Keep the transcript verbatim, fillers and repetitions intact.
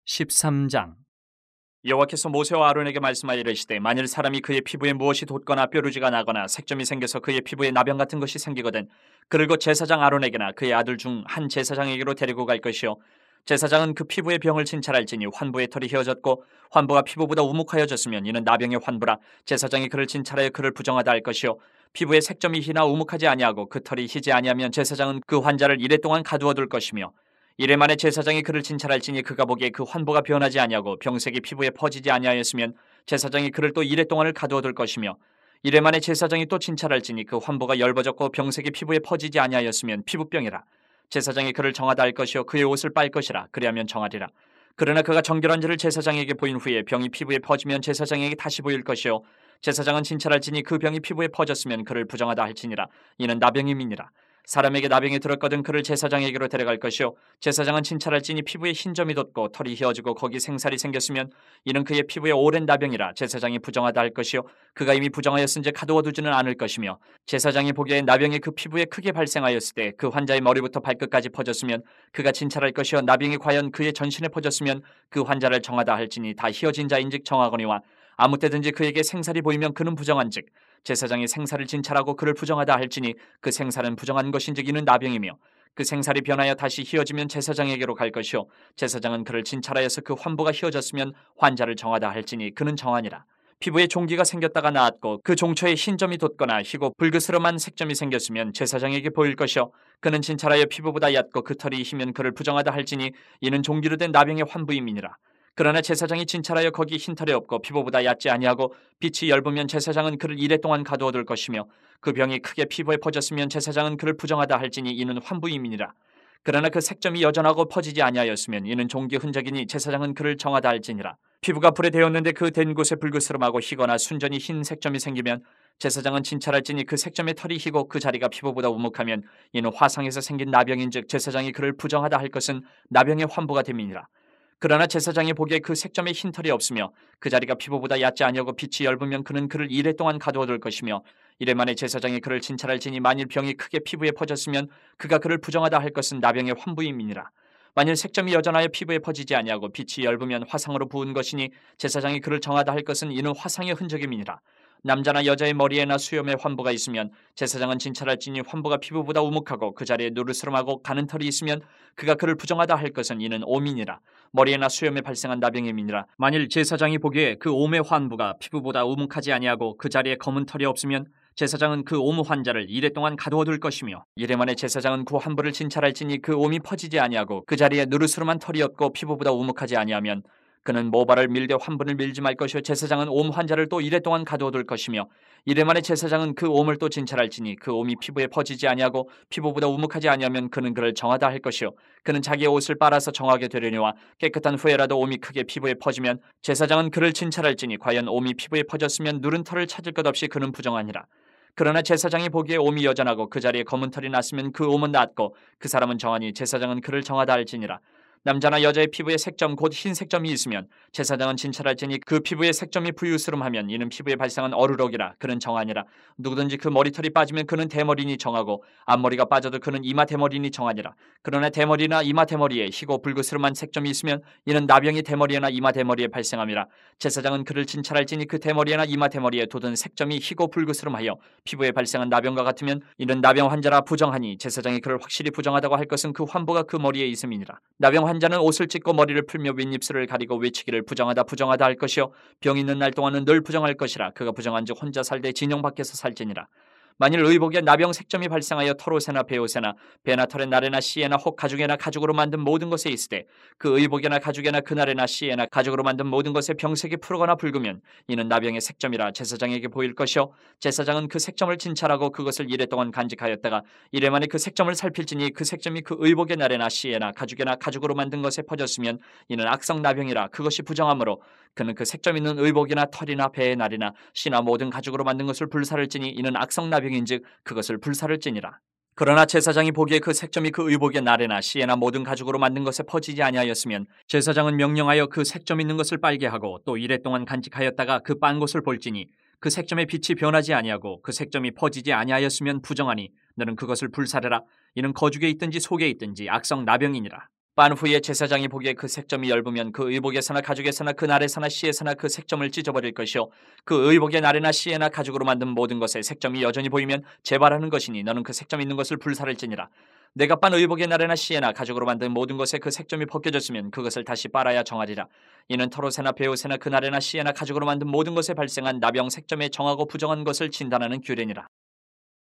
십삼 장. 여호와께서 모세와 아론에게 말씀하여 이르시되 만일 사람이 그의 피부에 무엇이 돋거나 뾰루지가 나거나 색점이 생겨서 그의 피부에 나병 같은 것이 생기거든 그를 곧 제사장 아론에게나 그의 아들 중 한 제사장에게로 데리고 갈 것이요 제사장은 그 피부의 병을 진찰할지니 환부의 털이 휘어졌고 환부가 피부보다 우묵하여졌으면 이는 나병의 환부라 제사장이 그를 진찰하여 그를 부정하다 할 것이요 피부에 색점이 희나 우묵하지 아니하고 그 털이 희지 아니하면 제사장은 그 환자를 이래 동안 가두어 둘 것이며 이래 만에 제사장이 그를 진찰할지니 그가 보기에 그 환부가 변하지 아니하고 병색이 피부에 퍼지지 아니하였으면 제사장이 그를 또 이래 동안을 가두어 둘 것이며 이래 만에 제사장이 또 진찰할지니 그 환부가 열버졌고 병색이 피부에 퍼지지 아니하였으면 피부병이라 제사장이 그를 정하다 할 것이요 그의 옷을 빨 것이라 그리하면 정하리라. 그러나 그가 정결한지를 제사장에게 보인 후에 병이 피부에 퍼지면 제사장에게 다시 보일 것이요 제사장은 진찰할지니 그 병이 피부에 퍼졌으면 그를 부정하다 할지니라. 이는 나병임이니라. 사람에게 나병이 들었거든 그를 제사장에게로 데려갈 것이요 제사장은 진찰할지니 피부에 흰점이 돋고 털이 휘어지고 거기 생살이 생겼으면 이는 그의 피부에 오랜 나병이라 제사장이 부정하다 할 것이요 그가 이미 부정하였은지 가두어 두지는 않을 것이며 제사장이 보기에 나병이 그 피부에 크게 발생하였을 때 그 환자의 머리부터 발끝까지 퍼졌으면 그가 진찰할 것이요 나병이 과연 그의 전신에 퍼졌으면 그 환자를 정하다 할지니 다 휘어진 자인즉 정하거니와 아무 때든지 그에게 생살이 보이면 그는 부정한즉 제사장이 생살을 진찰하고 그를 부정하다 할지니 그 생살은 부정한 것인즉 이는 나병이며 그 생살이 변하여 다시 휘어지면 제사장에게로 갈 것이요 제사장은 그를 진찰하여서 그 환부가 휘어졌으면 환자를 정하다 할지니 그는 정하니라. 피부에 종기가 생겼다가 나았고 그 종초에 흰점이 돋거나 희고 붉으스름한 색점이 생겼으면 제사장에게 보일 것이요 그는 진찰하여 피부보다 얕고 그 털이 희면 그를 부정하다 할지니 이는 종기로 된 나병의 환부임이니라. 그러나 제사장이 진찰하여 거기 흰털이 없고 피부보다 얕지 아니하고 빛이 엷으면 제사장은 그를 이래 동안 가두어 둘 것이며 그 병이 크게 피부에 퍼졌으면 제사장은 그를 부정하다 할지니 이는 환부임이니라. 그러나 그 색점이 여전하고 퍼지지 아니하였으면 이는 종기 흔적이니 제사장은 그를 정하다 할지니라. 피부가 불에 데었는데 그 댄 곳에 붉으스름하고 희거나 순전히 흰 색점이 생기면 제사장은 진찰할지니 그 색점의 털이 희고 그 자리가 피부보다 우묵하면 이는 화상에서 생긴 나병인즉 제사장이 그를 부정하다 할 것은 나병의 환부가 됨이니라. 그러나 제사장이 보기에 그 색점에 흰털이 없으며 그 자리가 피부보다 얕지 아니하고 빛이 엷으면 그는 그를 이래 동안 가두어 둘 것이며 이래 만에 제사장이 그를 진찰할지니 만일 병이 크게 피부에 퍼졌으면 그가 그를 부정하다 할 것은 나병의 환부임이니라. 만일 색점이 여전하여 피부에 퍼지지 아니하고 빛이 엷으면 화상으로 부은 것이니 제사장이 그를 정하다 할 것은 이는 화상의 흔적임이니라. 남자나 여자의 머리에나 수염에 환부가 있으면 제사장은 진찰할지니 환부가 피부보다 우묵하고 그 자리에 누르스름하고 가는 털이 있으면 그가 그를 부정하다 할 것은 이는 오민이라. 머리에나 수염에 발생한 나병임이니라. 만일 제사장이 보기에 그 옴의 환부가 피부보다 우묵하지 아니하고 그 자리에 검은 털이 없으면 제사장은 그 옴 환자를 이래 동안 가두어 둘 것이며 이래 만에 제사장은 그 환부를 진찰할지니 그 옴이 퍼지지 아니하고 그 자리에 누르스름한 털이 없고 피부보다 우묵하지 아니하면 그는 모발을 밀되 환부를 밀지 말 것이요 제사장은 옴 환자를 또 이래 동안 가두어 둘 것이며 이래 만에 제사장은 그 옴을 또 진찰할지니 그 옴이 피부에 퍼지지 아니하고 피부보다 우묵하지 아니하면 그는 그를 정하다 할 것이요 그는 자기의 옷을 빨아서 정하게 되려니와 깨끗한 후에라도 옴이 크게 피부에 퍼지면 제사장은 그를 진찰할지니 과연 옴이 피부에 퍼졌으면 누른 털을 찾을 것 없이 그는 부정하니라. 그러나 제사장이 보기에 옴이 여전하고 그 자리에 검은 털이 났으면 그 옴은 낫고 그 사람은 정하니 제사장은 그를 정하다 할지니라. 남자나 여자의 피부에 색점 곧 흰 색점이 있으면 제사장은 진찰할지니 그 피부에 색점이 부유스름하면 이는 피부에 발생한 어루럭이라 그는 정하니라. 누구든지 그 머리털이 빠지면 그는 대머리니 정하고 앞머리가 빠져도 그는 이마 대머리니 정하니라. 그러나 대머리나 이마 대머리에 희고 붉으스름한 색점이 있으면 이는 나병이 대머리나 이마 대머리에 발생함이라. 제사장은 그를 진찰할지니 그 대머리나 이마 대머리에 돋은 색점이 희고 붉으스름하여 피부에 발생한 나병과 같으면 이는 나병 환자라 부정하니 제사장이 그를 확실히 부정하다고 할 것은 그 환부가 그 머리에 있음이니라. 나병 환자는 옷을 찢고 머리를 풀며 윗입술을 가리고 외치기를 부정하다 부정하다 할 것이요 병 있는 날 동안은 늘 부정할 것이라. 그가 부정한즉 혼자 살되 진영 밖에서 살지니라. 만일 의복에 나병 색점이 발생하여 털옷에나 베옷에나 배나 털에 날에나 씨에나 혹 가죽에나 가죽으로 만든 모든 것에 있으되 그 의복에나 가죽에나 그날에나 씨에나 가죽으로 만든 모든 것에 병색이 푸르거나 붉으면 이는 나병의 색점이라 제사장에게 보일 것이요 제사장은 그 색점을 진찰하고 그것을 이래 동안 간직하였다가 이래 만에 그 색점을 살필지니 그 색점이 그 의복의 날에나 씨에나 가죽에나 가죽으로 만든 것에 퍼졌으면 이는 악성 나병이라. 그것이 부정하므로 그는 그 색점 있는 의복이나 털이나 배의 날이나 씨나 모든 가죽으로 만든 것을 불사를 찌니 이는 악성 나병인즉 그것을 불사를 찌니라. 그러나 제사장이 보기에 그 색점이 그 의복의 날에나 씨에나 모든 가죽으로 만든 것에 퍼지지 아니하였으면 제사장은 명령하여 그 색점 있는 것을 빨게 하고 또 이래 동안 간직하였다가 그 빤 것을 볼지니 그 색점의 빛이 변하지 아니하고 그 색점이 퍼지지 아니하였으면 부정하니 너는 그것을 불사르라. 이는 거죽에 있든지 속에 있든지 악성 나병이니라. 빤 후에 제사장이 보기에 그 색점이 엷으면 그 의복에서나 가죽에서나 그 날에서나 씨에서나 그 색점을 찢어버릴 것이요 그 의복의 날에나 씨에나 가죽으로 만든 모든 것에 색점이 여전히 보이면 재발하는 것이니 너는 그 색점 있는 것을 불살을지니라. 내가 빤 의복의 날에나 씨에나 가죽으로 만든 모든 것에 그 색점이 벗겨졌으면 그것을 다시 빨아야 정하리라. 이는 털옷에나 베옷에나 그 날에나 씨에나 가죽으로 만든 모든 것에 발생한 나병 색점에 정하고 부정한 것을 진단하는 규례니라.